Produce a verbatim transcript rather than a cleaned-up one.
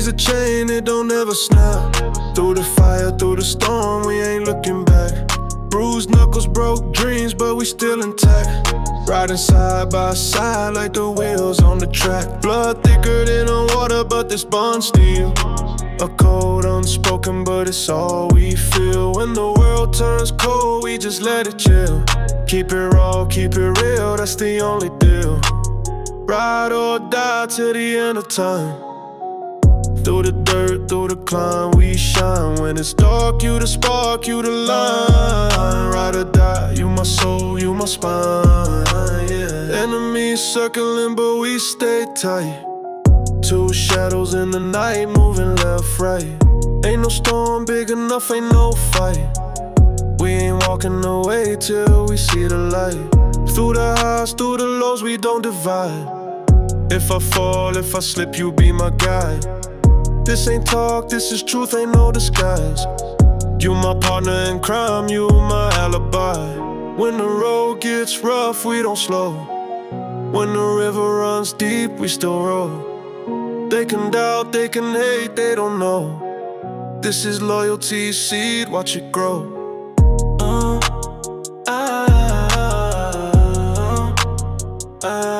a chain, it don't ever snap. Through the fire, through the storm, we ain't looking back. Bruised knuckles, broke dreams, but we still intact. Riding side by side like the wheels on the track. Blood thicker than the water, but this bond steel. A code unspoken, but it's all we feel. When the world turns cold, we just let it chill. Keep it raw, keep it real, that's the only deal. Ride or die till the end of time. Through the dirt, through the climb, we shine. When it's dark, you the spark, you the line. Ride or die, you my soul, you my spine, yeah. Enemies circling, but we stay tight. Two shadows in the night, moving left, right. Ain't no storm big enough, ain't no fight. We ain't walking away till we see the light. Through the highs, through the lows, we don't divide. If I fall, if I slip, you be my guide. This ain't talk, this is truth, ain't no disguise. You my partner in crime, you my alibi. When the road gets rough, we don't slow. When the river runs deep, we still roll. They can doubt, they can hate, they don't know. This is loyalty seed, watch it grow. Uh, ah, ah, ah.